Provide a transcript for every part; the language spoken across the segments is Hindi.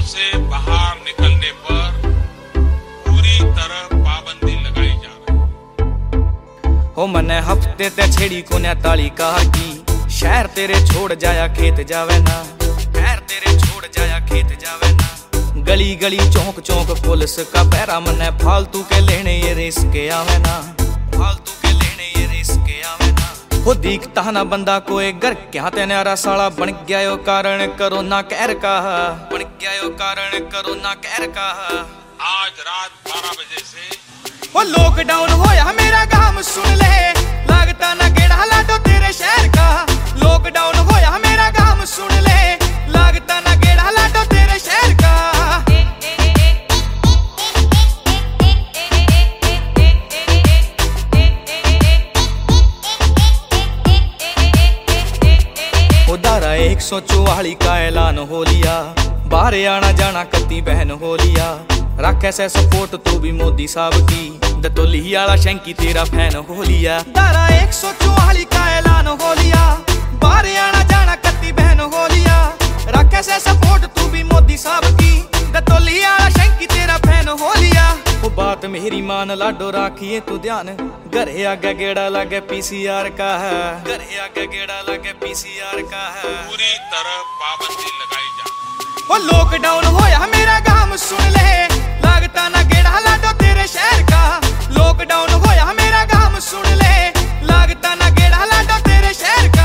से बाहर निकलने पर पूरी तरह पाबंदी लगाई जा रही। हो मने हफ्ते ते छेड़ी को ने ताली कहा की शहर तेरे छोड़ जाया खेत जावे ना, शहर तेरे छोड़ जाया खेत जावे ना। गली गली चौक चौक पुलिस का पैरा मने फालतू के लेने ये रिस्क आवे ना, फालतू के लेने ये रिस्क आवे ना। वो दिखता ना बंदा कोई घर क्या ते न्यारा साला बन गया यो कारण कोरोना कहर का, बन गया यो कारण कोरोना कहर का। आज रात 12 बजे से वो लॉकडाउन होया मेरा गाम सुन ले, लगता ना गेड़ा लाडो तेरे शहर का। लॉकडाउन होया मेरा गाम सुन ले, लगता ना गेड़ा लाडो तेरे शहर का। धारा 144 का ऐलान हो लिया, बाहर आना जाना कत्ती बहन हो लिया। रख ऐसे सपोर्ट तू भी मोदी साहब की, दतोली आला शंकी तेरा फैन हो लिया। धारा 144 का ऐलान हो लिया, बाहर आना जाना कत्ती बहन हो लिया। रख ऐसे सपोर्ट तू भी मोदी साहब की, दतोली आला शंकी तेरा फैन हो लिया। वो बात मेरी मान लाडो राखिए तू ध्यान, घरे आगे गेड़ा लगे पीसीआर का है, घरे आगे गेड़ा लगे पीसीआर का है। पूरी तरह पाबंदी लगाई जा रही। वो लॉकडाउन होया मेरा गाम सुन ले, लगता ना गेड़ा लाडो तेरे शहर का। लॉकडाउन होया मेरा गाम सुन ले, लगता ना गेड़ा लाडो तेरे शहर का।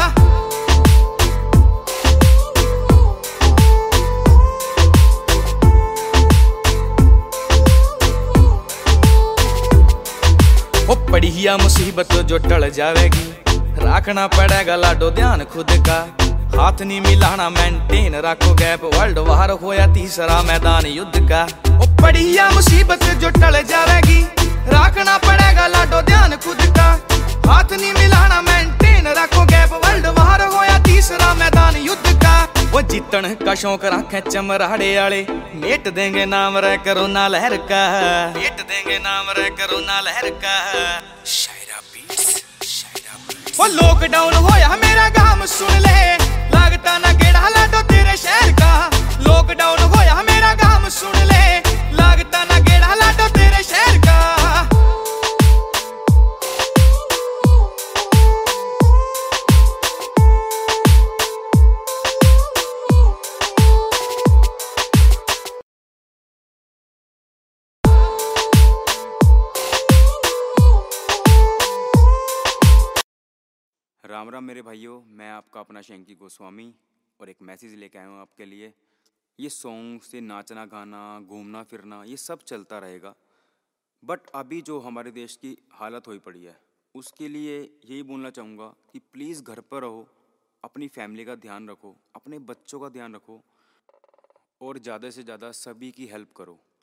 वो बढ़िया मुसीबत जो टल जावेगी, रखना पड़ेगा लाडो ध्यान खुद का। हाथ नहीं मिलाना मेंटेन रखो गैप, वर्ल्ड वार होया तीसरा मैदान युद्ध का। वो बढ़िया मुसीबत जो टल जावेगी, रखना पड़ेगा लाडो ध्यान खुद का। हाथ नहीं मिलाना मेंटेन रखो गैप, वर्ल्ड वार होया तीसरा मैदान युद्ध का। वो जीतन का शौक रखे चमराड़े आले, मेट देंगे नाम रे कोरोना लहर का, मेट देंगे नाम रे कोरोना लहर का। Shayra Beats, Shayra Beats. वो लॉकडाउन होया मेरा गाम सुन ले, लगता ना गेड़ा लाडो तेरे शहर का। लॉकडाउन होया मेरा गाम सुन ले, लगता ना गेड़ा लाडो तेरे शहर का। राम राम मेरे भाइयों, मैं आपका अपना शंकी गोस्वामी और एक मैसेज लेके आया हूँ आपके लिए। ये सॉन्ग से नाचना गाना घूमना फिरना ये सब चलता रहेगा, बट अभी जो हमारे देश की हालत हुई पड़ी है उसके लिए यही बोलना चाहूँगा कि प्लीज़ घर पर रहो, अपनी फैमिली का ध्यान रखो, अपने बच्चों का ध्यान रखो और ज़्यादा से ज़्यादा सभी की हेल्प करो।